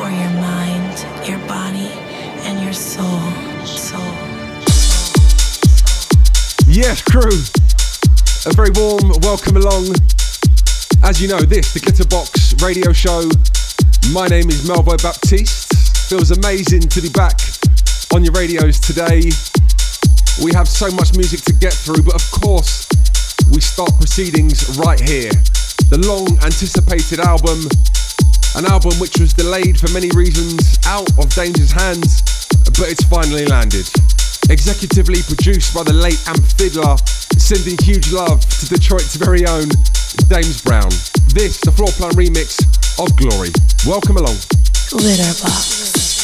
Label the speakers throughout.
Speaker 1: for your mind, your body, and your soul.
Speaker 2: Yes, crew. A very warm welcome along. As you know, this, the Glitterbox radio show. My name is Melboy Baptiste. Feels amazing to be back on your radios today. We have so much music to get through, but of course, we start proceedings right here. The long anticipated album, an album which was delayed for many reasons, out of Danger's hands, but it's finally landed. Executively produced by the late Amp Fiddler, sending huge love to Detroit's very own James Brown. This, the Floor Plan remix of Glory. Welcome along.
Speaker 1: Glitterbox.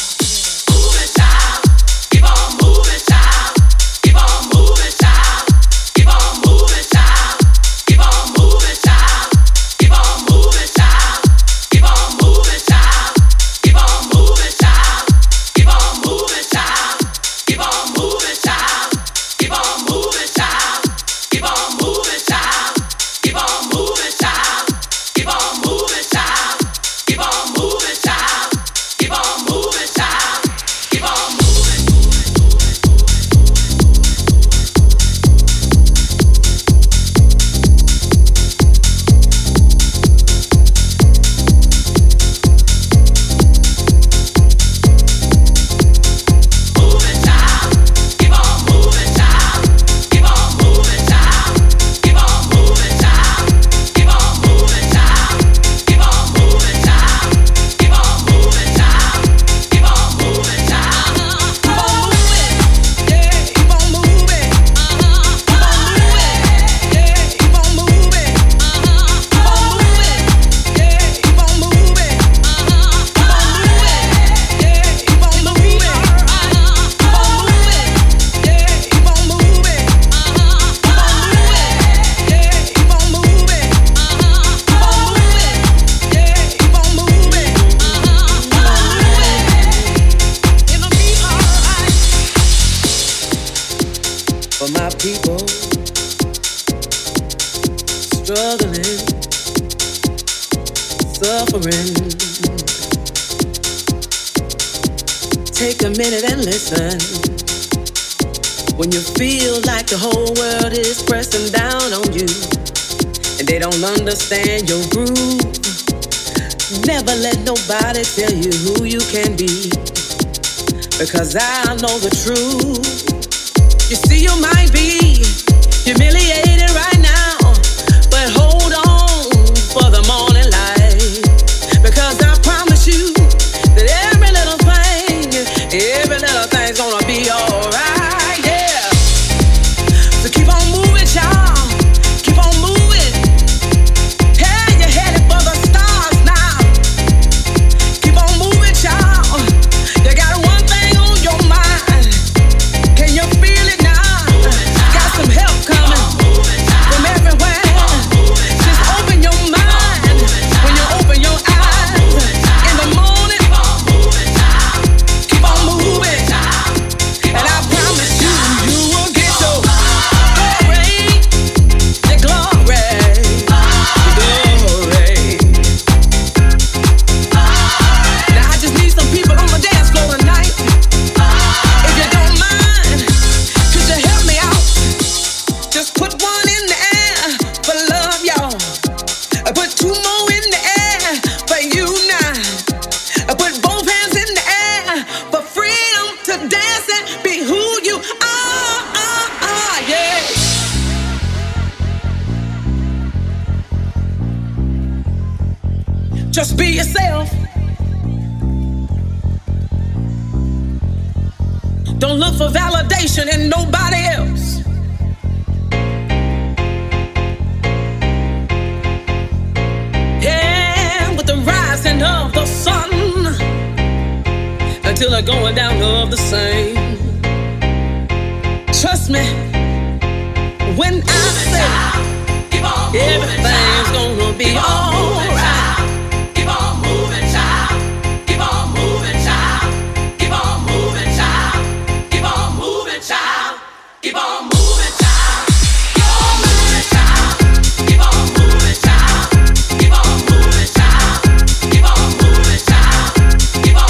Speaker 3: Take a minute and listen. When you feel like the whole world is pressing down on you and they don't understand your groove, never let nobody tell you who you can be, because I know the truth. You see, you might be humiliated right now, but hold on for the morning light, because I promise you that every little thing's gonna be alright, yeah. So keep on moving, y'all. Keep on moving. Hey, you're headed for the stars now. Keep on moving, y'all. You got one thing on your mind. Can you feel it now? Got some help coming from everywhere. Just open your mind when you open your eyes. In the morning, keep on moving. And I promise you, you will get your glory, your glory, your glory. Now I just need some people on the dance floor tonight. If you don't mind, could you help me out? Just put one in the air for love, y'all. Put two more in the air for you now. Put both hands in the air for freedom to dance and be who you are, yeah. Just be yourself. Don't look for validation in nobody else. Yeah, with the rising of the sun until the going down of the same. Trust me when I say everything's gonna be alright. Keep on moving, child. Keep on moving, child. Keep on moving, child. Keep on moving, child. Keep on moving, child. Keep on moving, child. Keep on moving, child. Keep on moving, child. Keep on moving, child. Keep on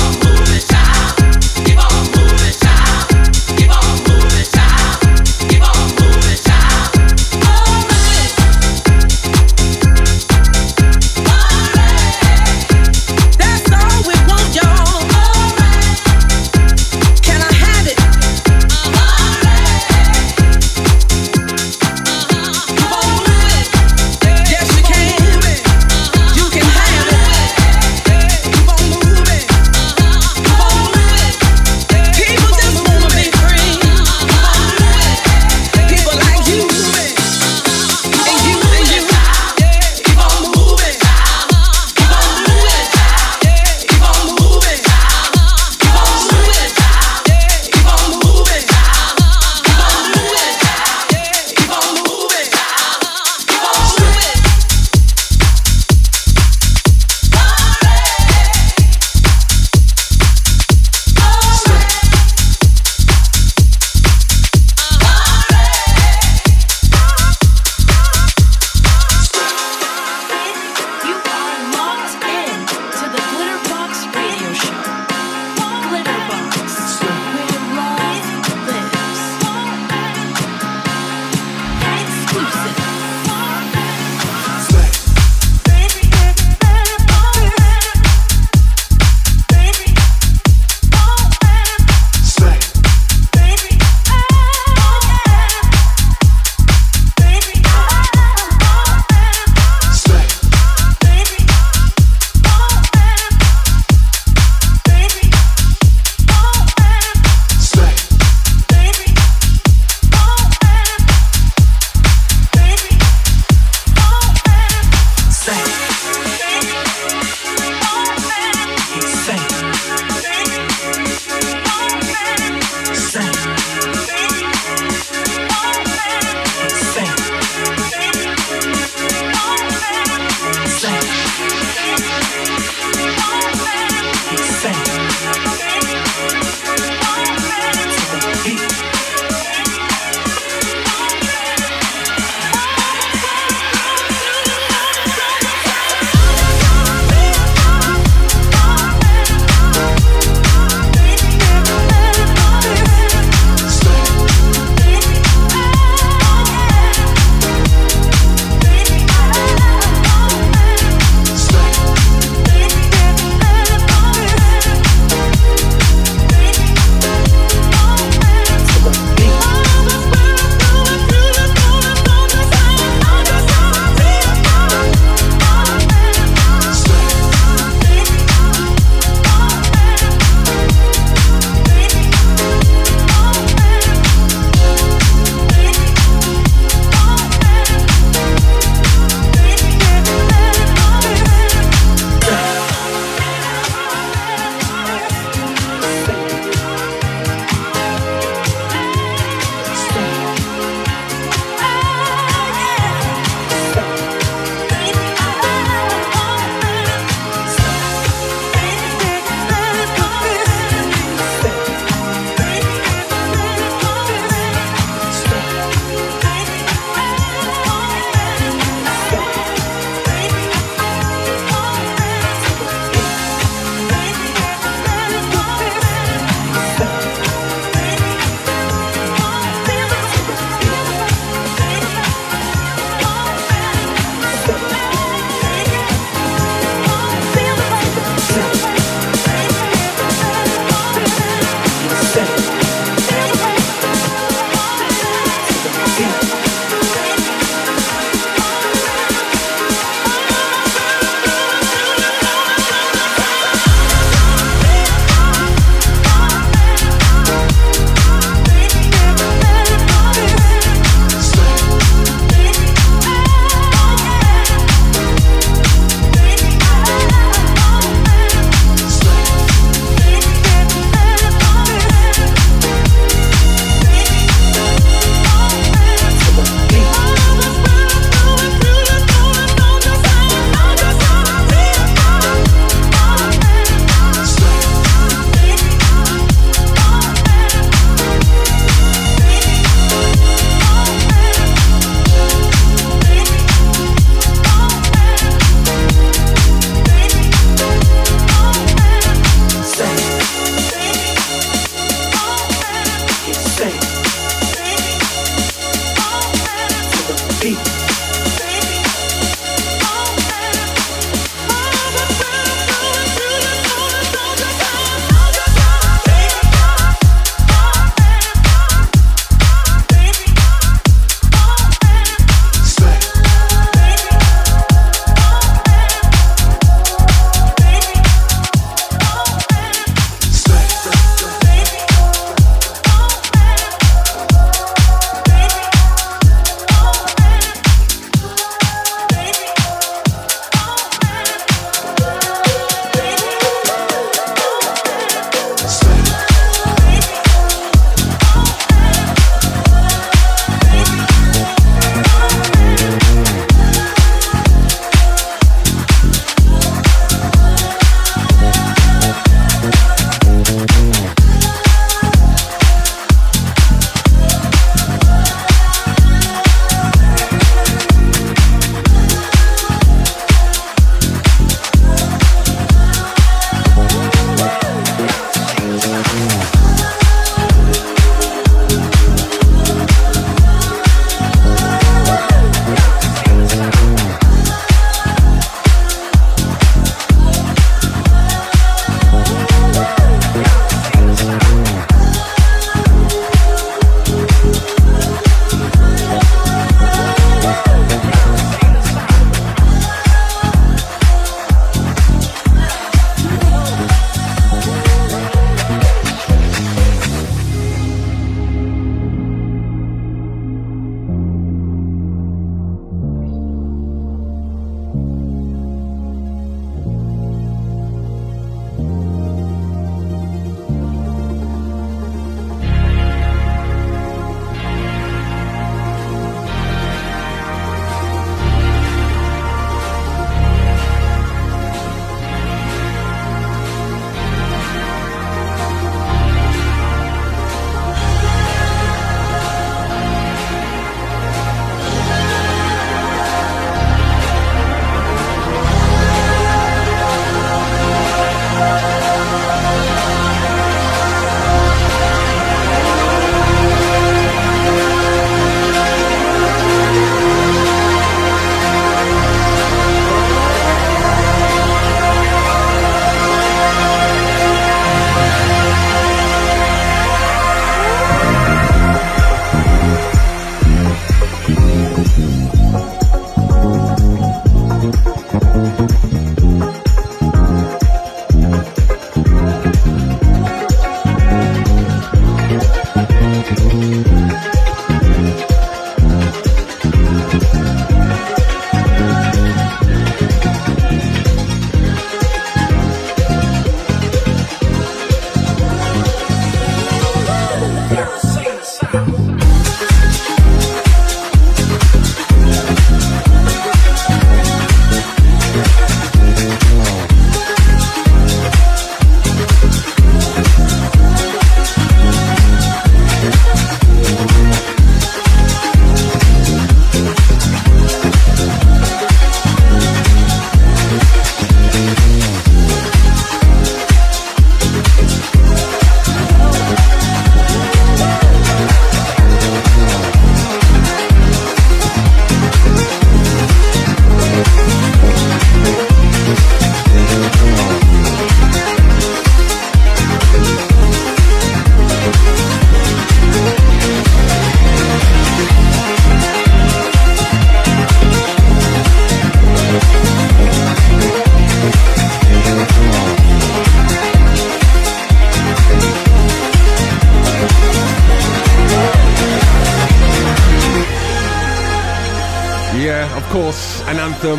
Speaker 2: An anthem,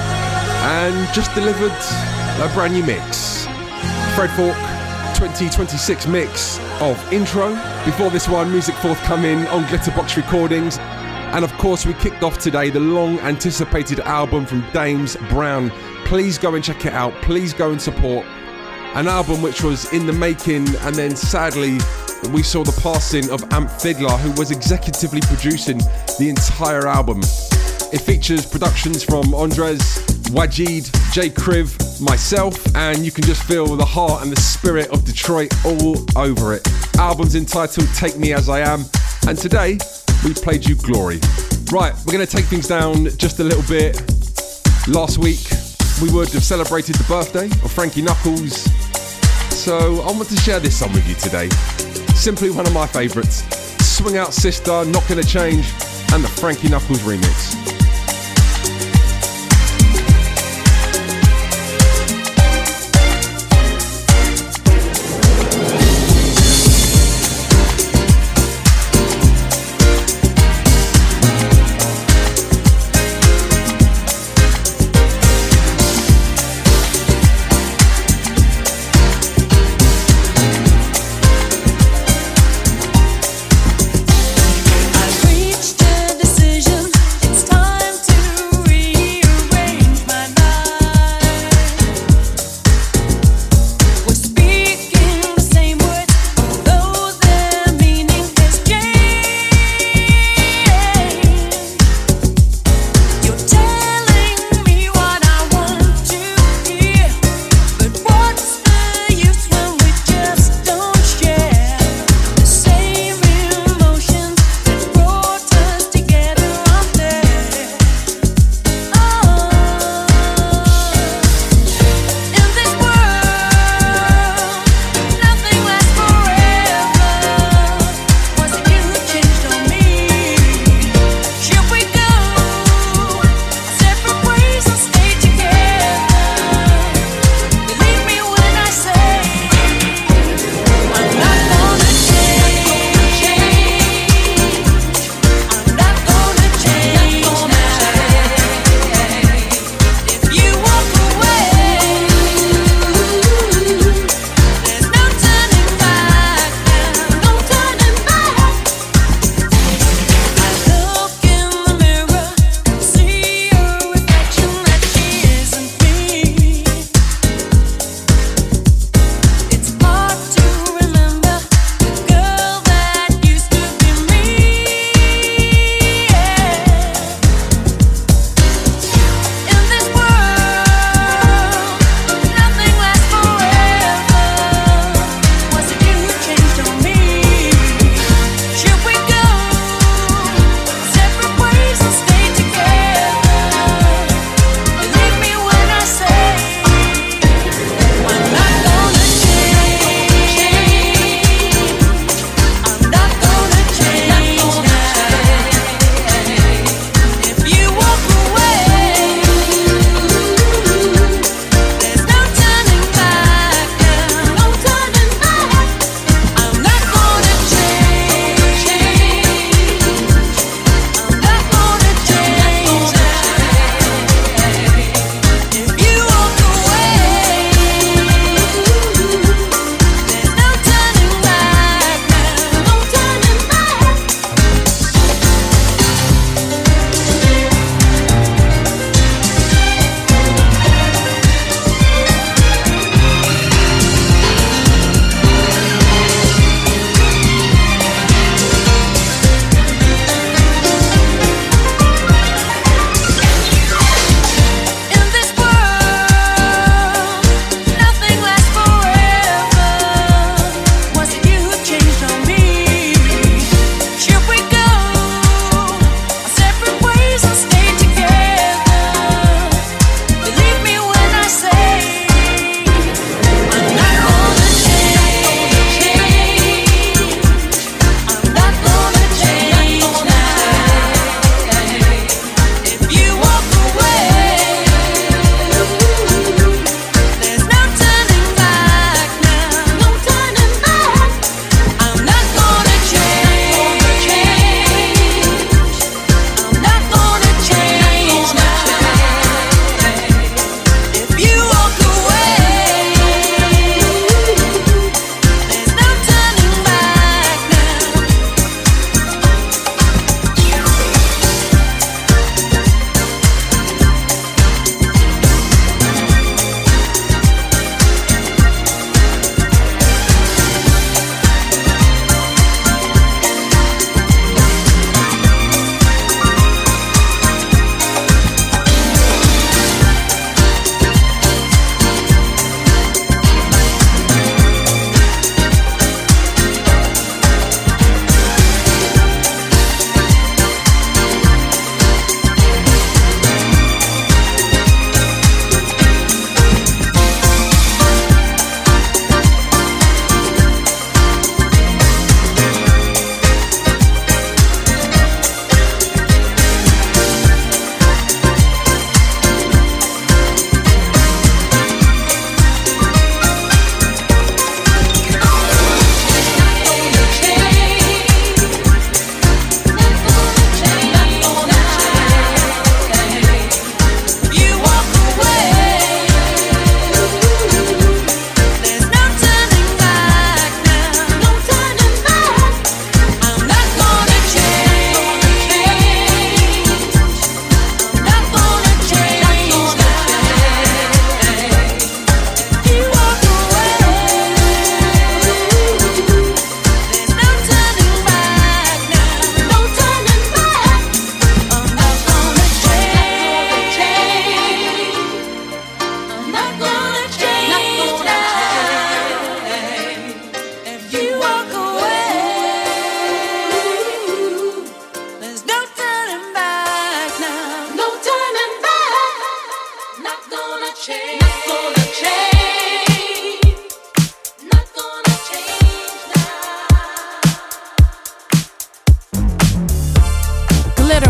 Speaker 2: and just delivered a brand new mix. Fred Falk 2026 mix of Intro. Before this one, music forthcoming on Glitterbox Recordings. And of course, we kicked off today the long anticipated album from Dames Brown. Please go and check it out. Please go and support an album which was in the making, and then sadly we saw the passing of Amp Fiddler, who was executively producing the entire album. It features productions from Andres, Wajid, J. Kriv, myself, and you can just feel the heart and the spirit of Detroit all over it. Album's entitled Take Me As I Am, and today we played you Glory. Right, we're going to take things down just a little bit. Last week we would have celebrated the birthday of Frankie Knuckles, so I want to share this song with you today. Simply one of my favourites, Swing Out Sister, Not Gonna Change, and the Frankie Knuckles remix.
Speaker 4: I've reached a decision. It's time.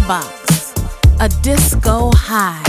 Speaker 4: Glitterbox, a disco high.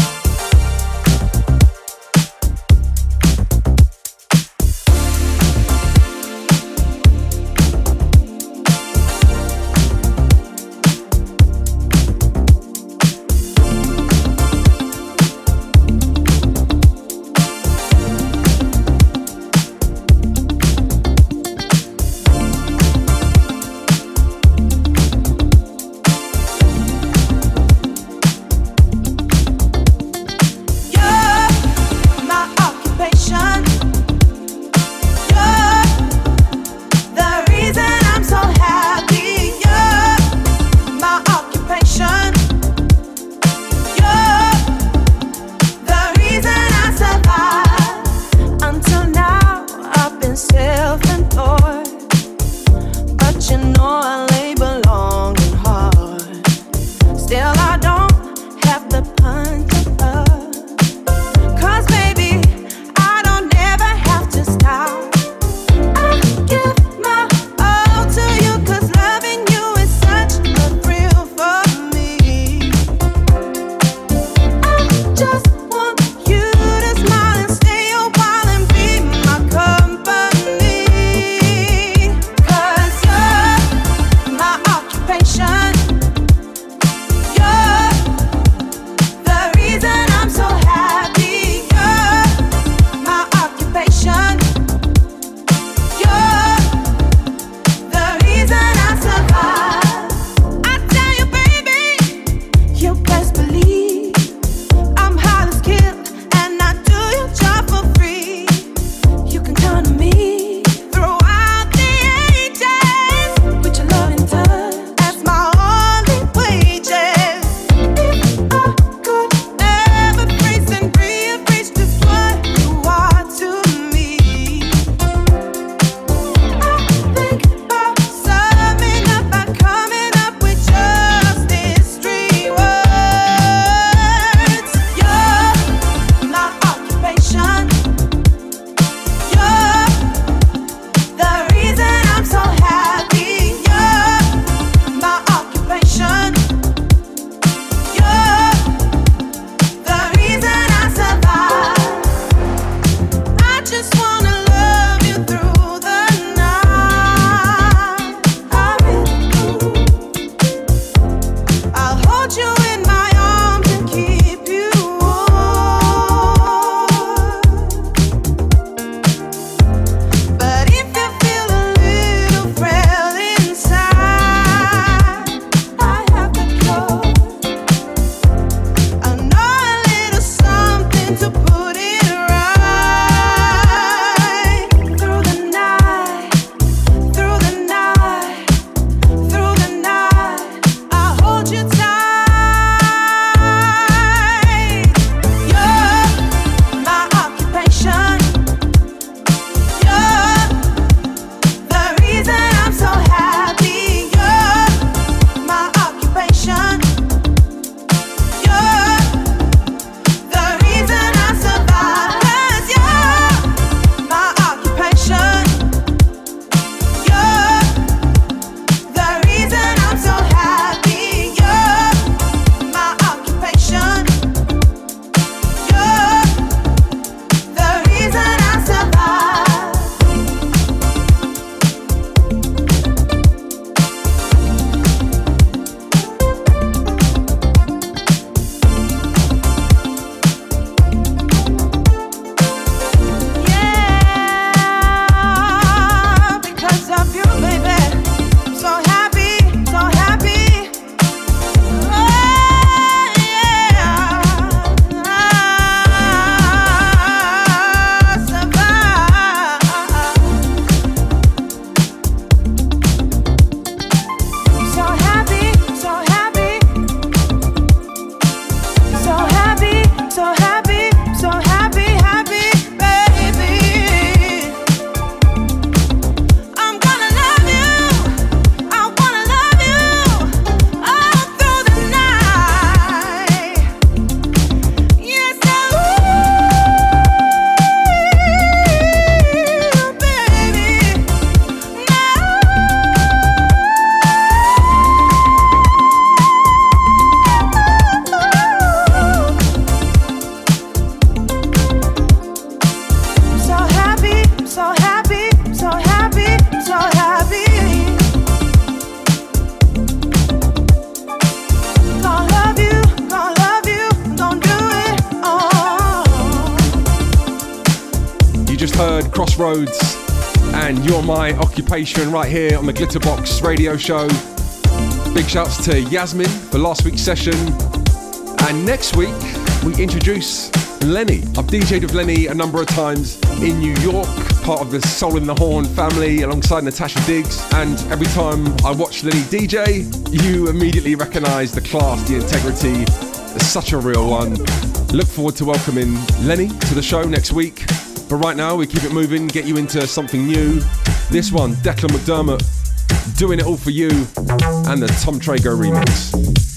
Speaker 2: heard Crossroads and You're My Occupation right here on the Glitterbox radio show. Big shouts to Yasmin for last week's session. And next week, we introduce Lenny. I've DJ'd with Lenny a number of times in New York, part of the Soul in the Horn family alongside Natasha Diggs. And every time I watch Lenny DJ, you immediately recognise the class, the integrity. It's such a real one. Look forward to welcoming Lenny to the show next week. But right now, we keep it moving, get you into something new. This one, Declan McDermott, Doing It All For You, and the Tom Trago remix.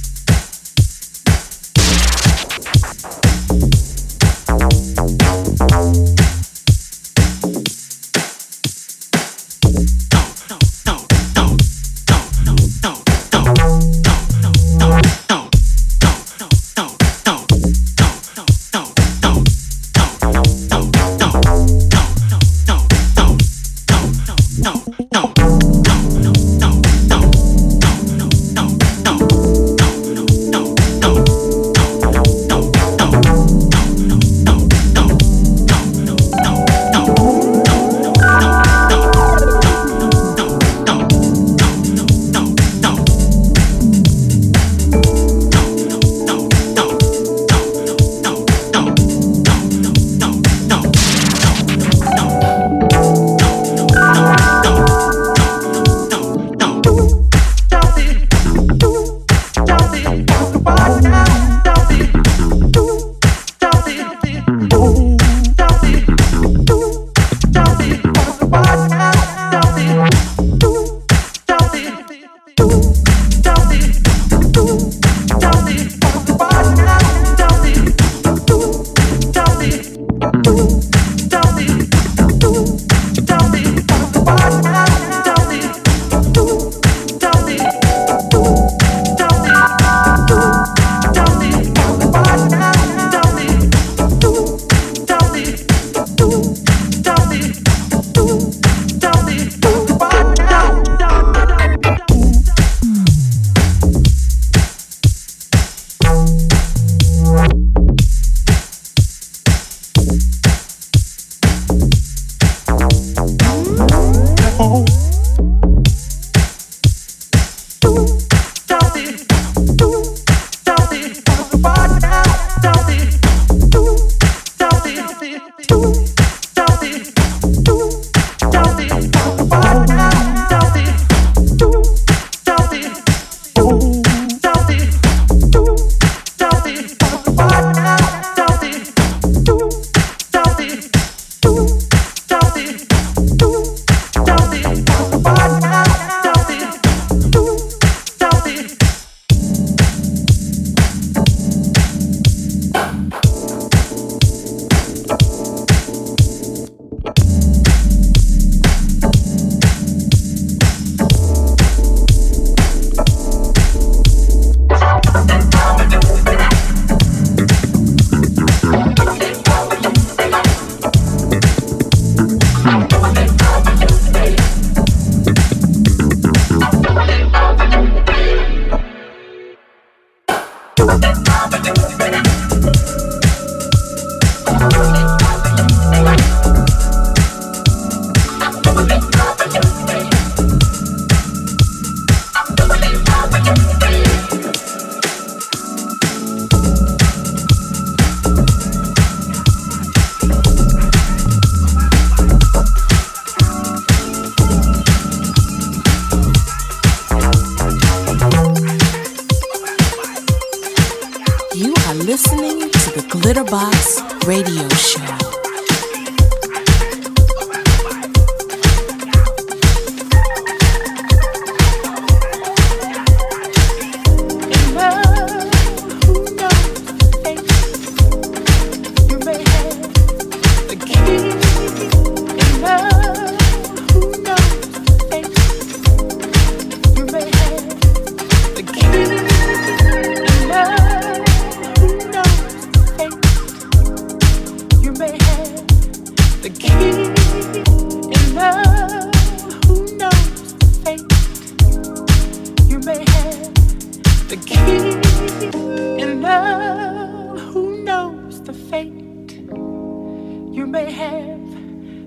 Speaker 4: Glitterbox Radio Show.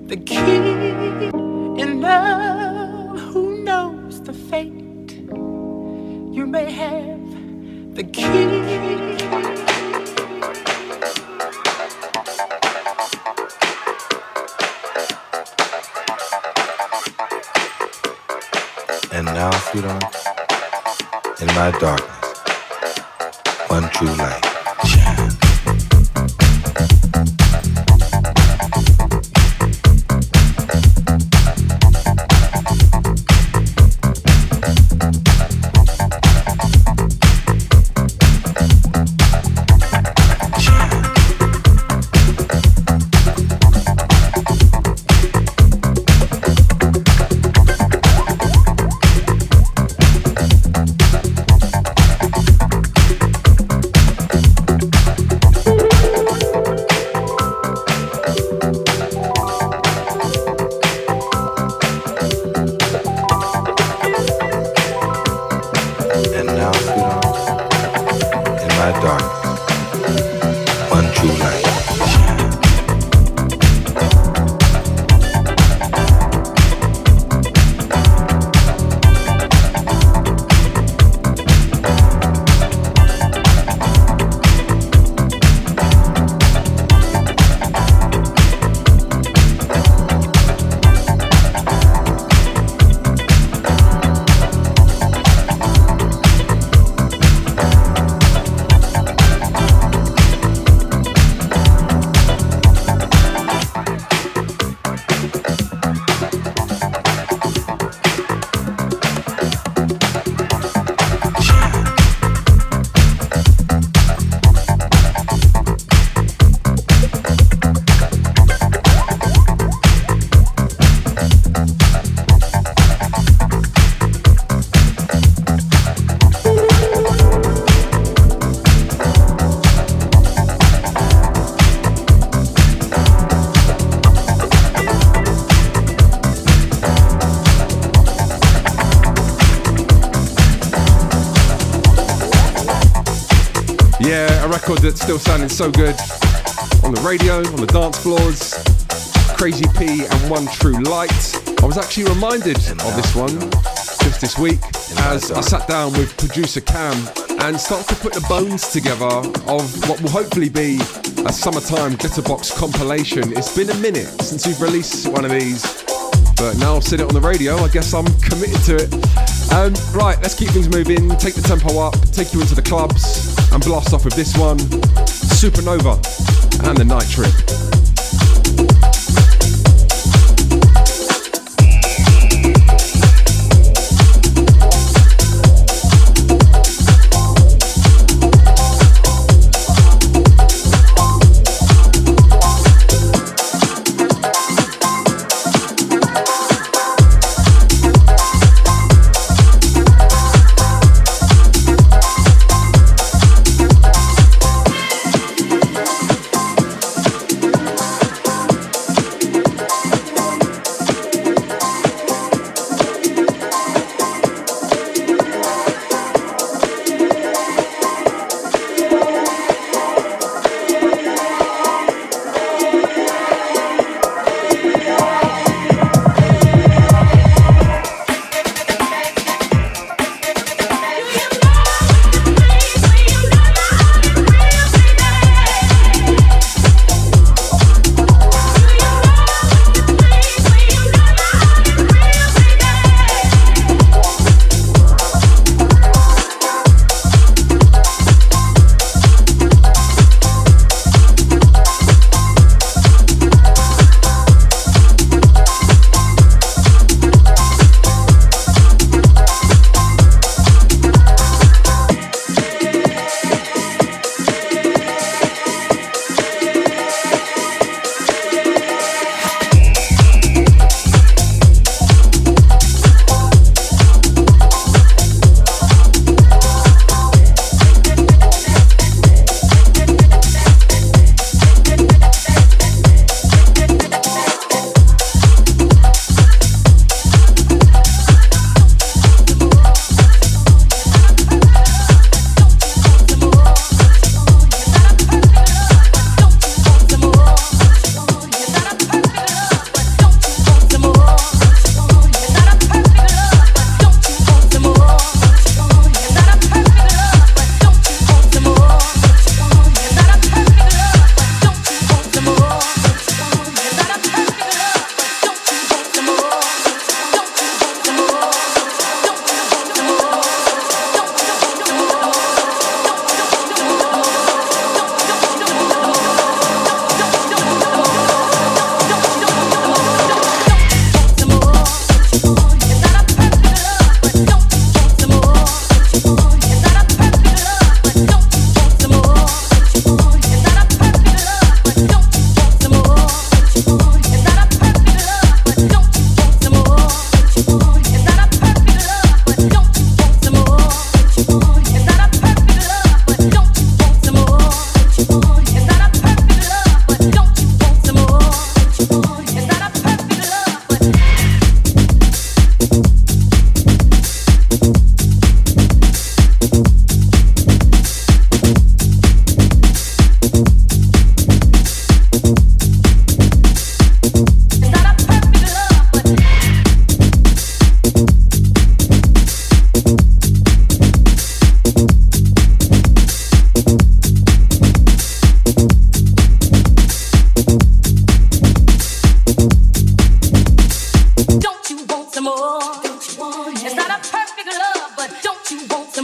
Speaker 5: the key in love. Who knows the fate? You may have the key.
Speaker 6: And now, sweetheart, in my darkness, one true light shines.
Speaker 2: That's still sounding so good on the radio, on the dance floors. Crazy P and One True Light. I was actually reminded of this one just this week as I sat down with producer Cam and started to put the bones together of what will hopefully be a summertime Glitterbox compilation. It's been a minute since we've released one of these, but now I've said it on the radio, I guess I'm committed to it. Right, let's keep things moving, take the tempo up, take you into the clubs, and blast off with this one, Supernova and the Night Trip.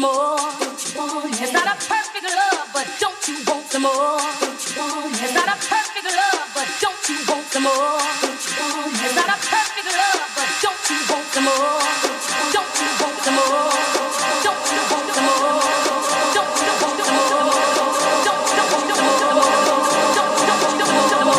Speaker 3: some more? It's not a perfect love, but don't you want some more? It's not a perfect love, but don't you want some more? It's not a perfect love, but don't you want some more? Don't you want some more? Don't you want some more? Don't you want some more? Don't you want some more? Don't you want some more?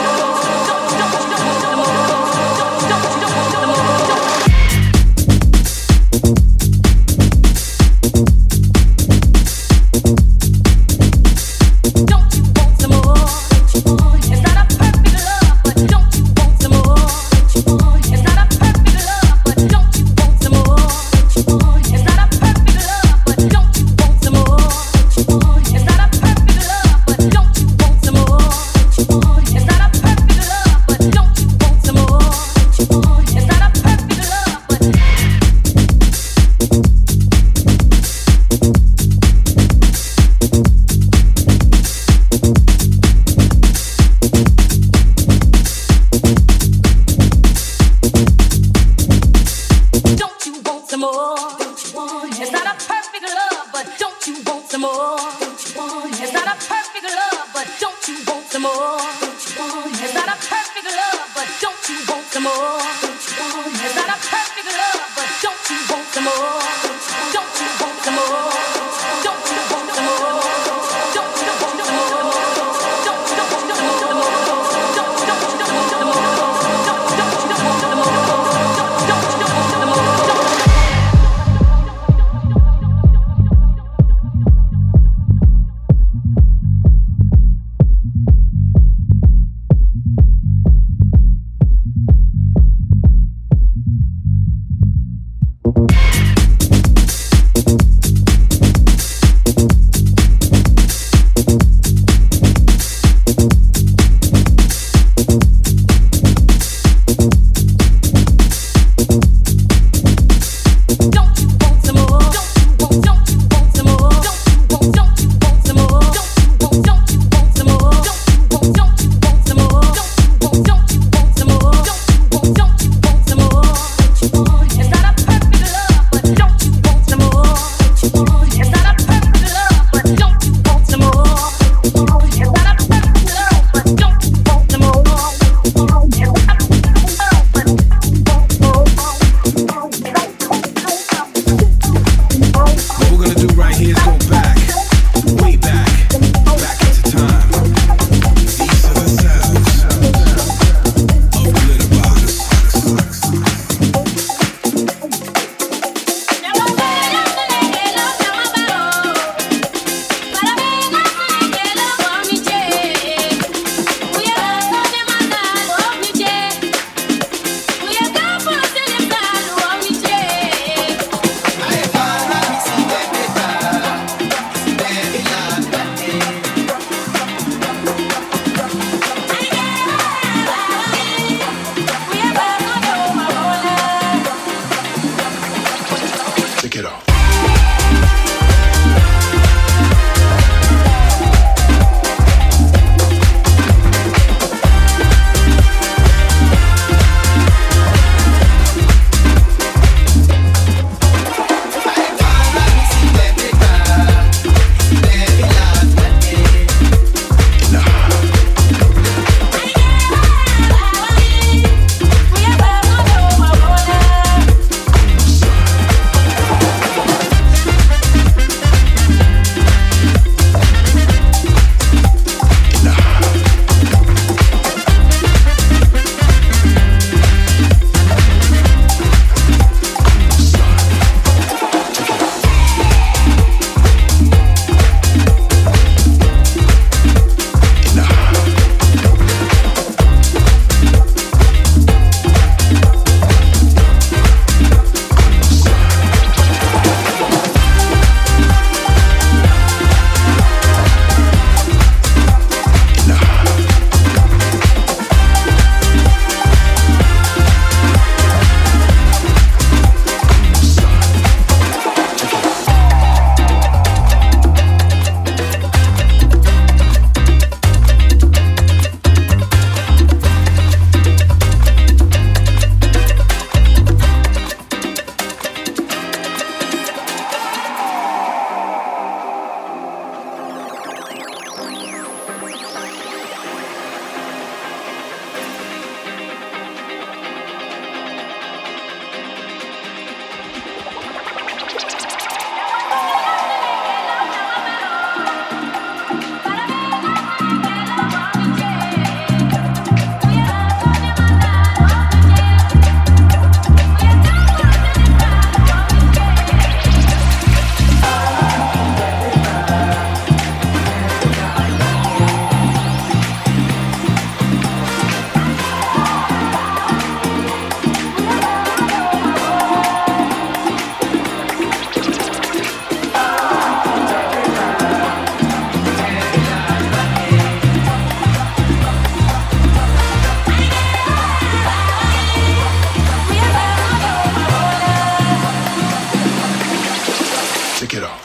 Speaker 7: Shake it off.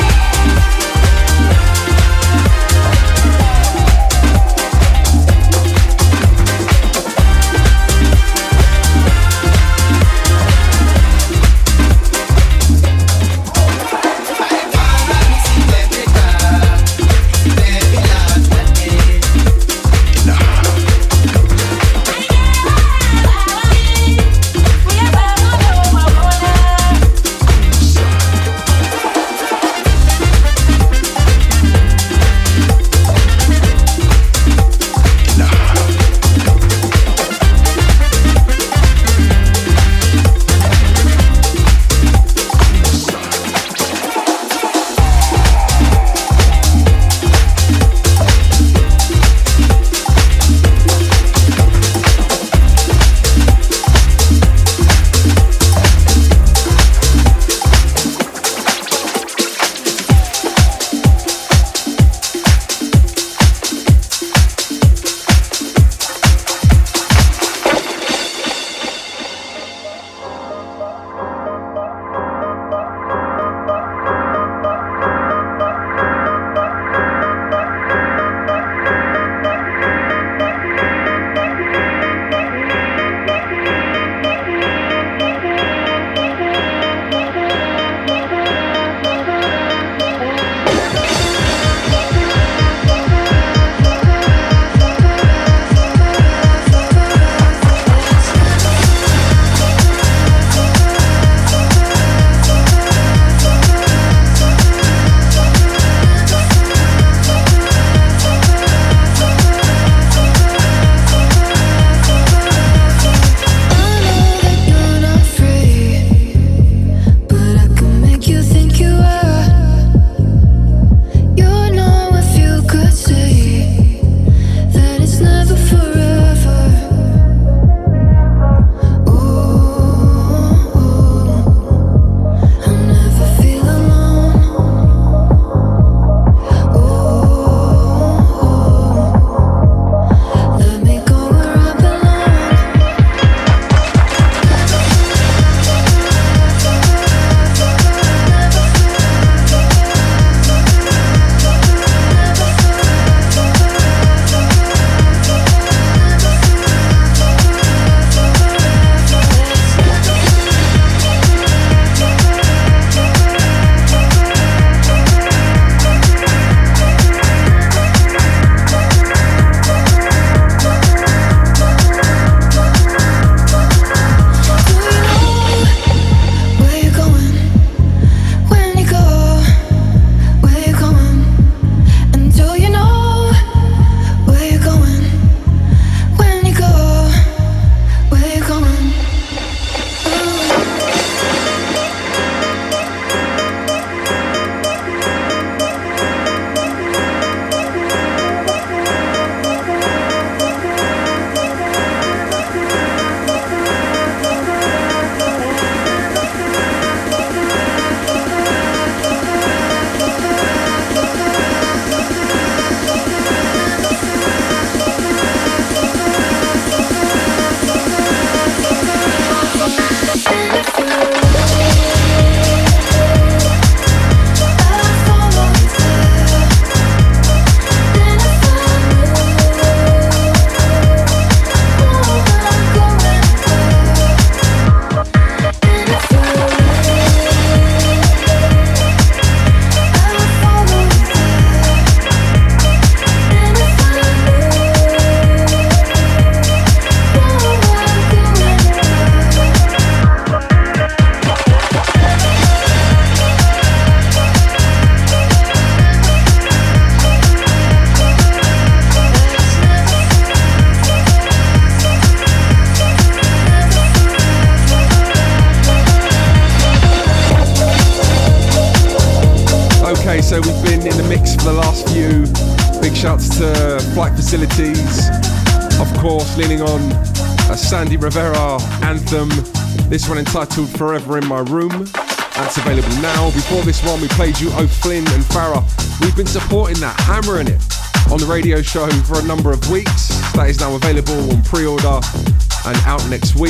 Speaker 2: So we've been in the mix for the last few. Big shouts to Flight Facilities. Of course, leaning on a Sandy Rivera anthem. This one entitled Forever in My Room. That's available now. Before this one, we played you O'Flynn and Farah. We've been supporting that, hammering it on the radio show for a number of weeks. That is now available on pre-order and out next week.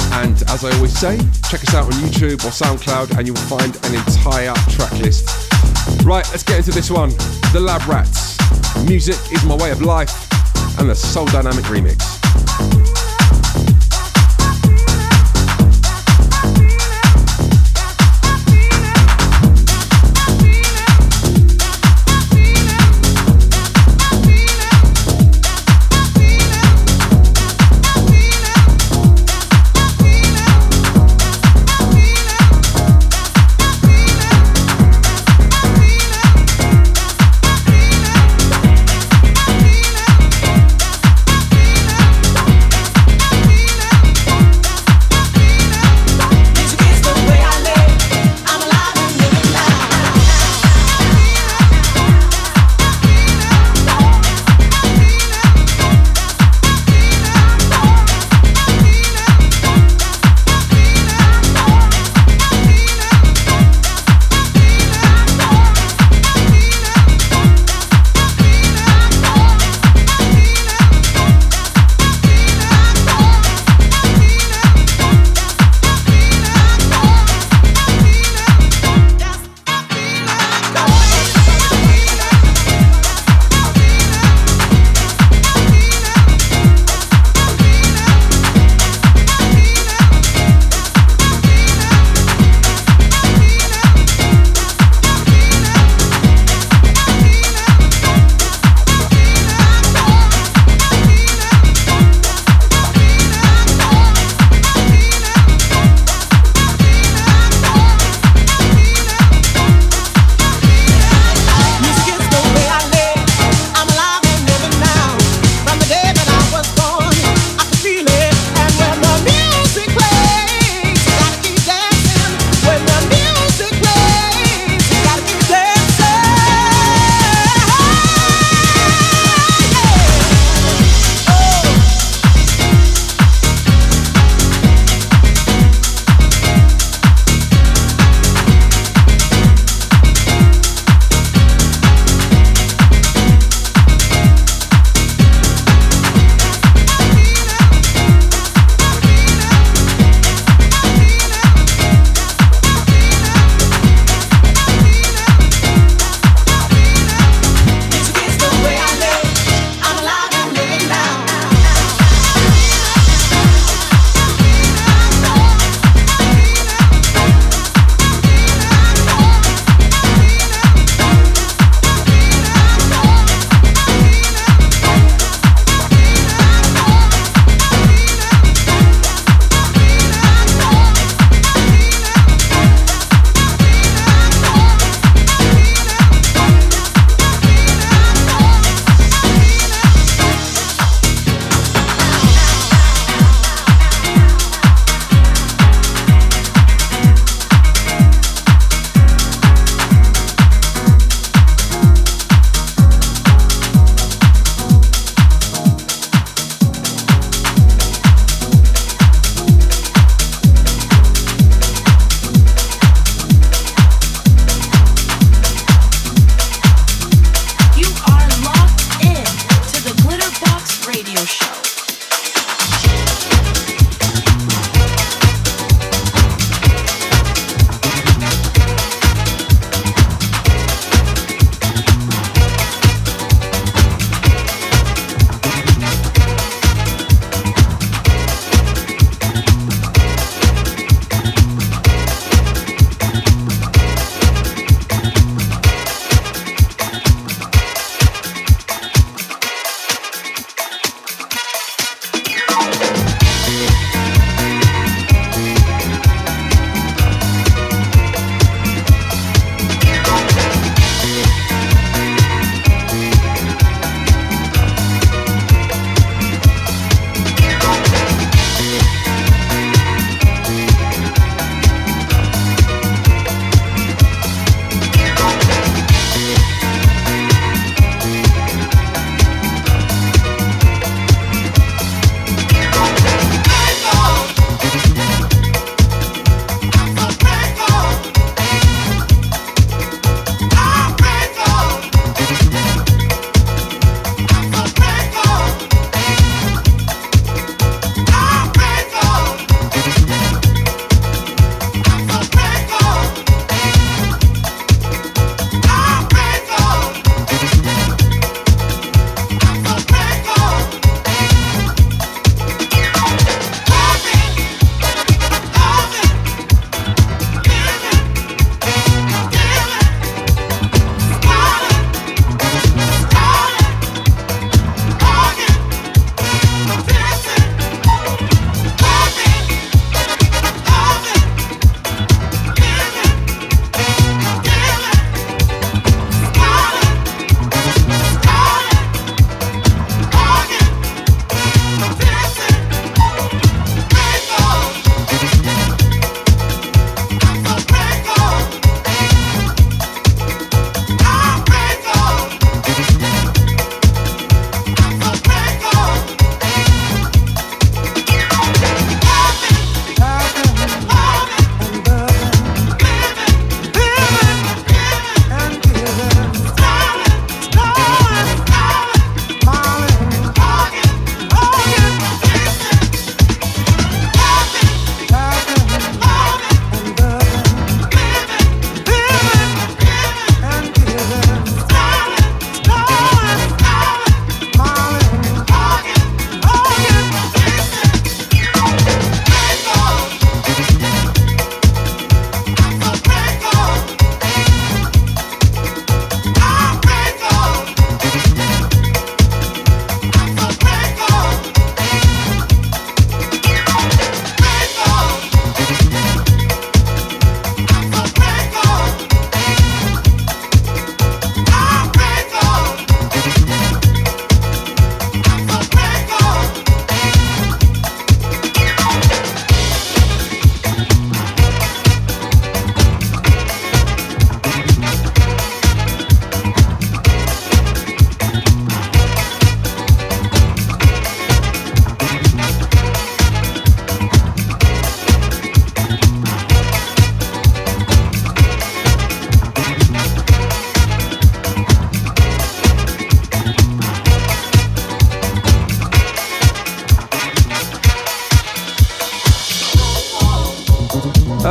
Speaker 2: And as I always say, check us out on YouTube or SoundCloud and you'll find an entire track list. Right, let's get into this one. The Lab Rats, Music is My Way of Life, and the Soul Dynamic remix.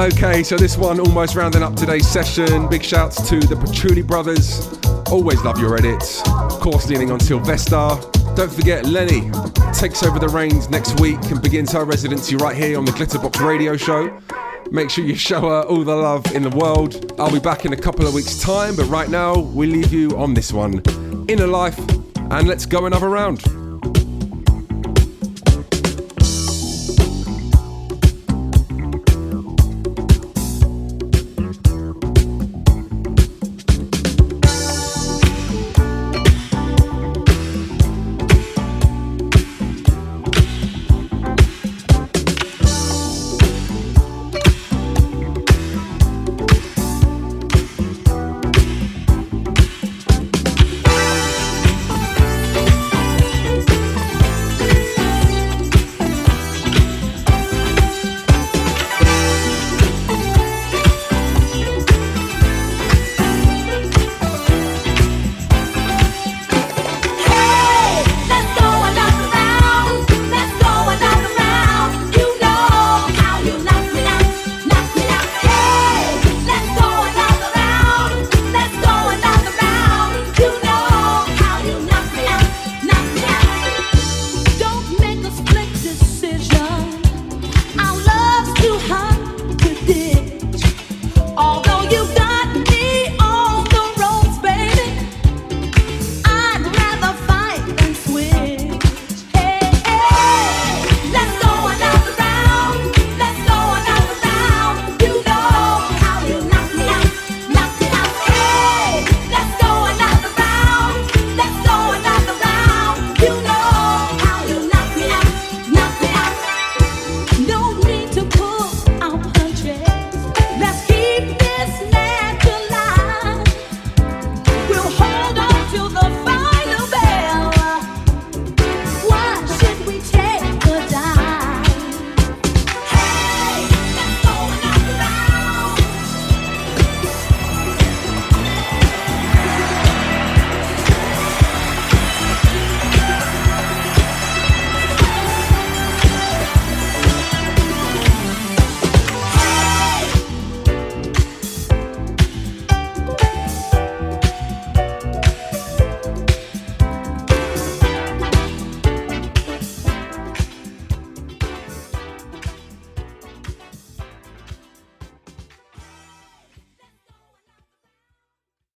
Speaker 2: Okay, so this one almost rounding up today's session. Big shouts to the Patchouli brothers. Always love your edits. Of course, leaning on Sylvester. Don't forget, Lenny takes over the reins next week and begins her residency right here on the Glitterbox Radio Show. Make sure you show her all the love in the world. I'll be back in a couple of weeks' time, but right now, we leave you on this one. Inner Life, and let's go another round.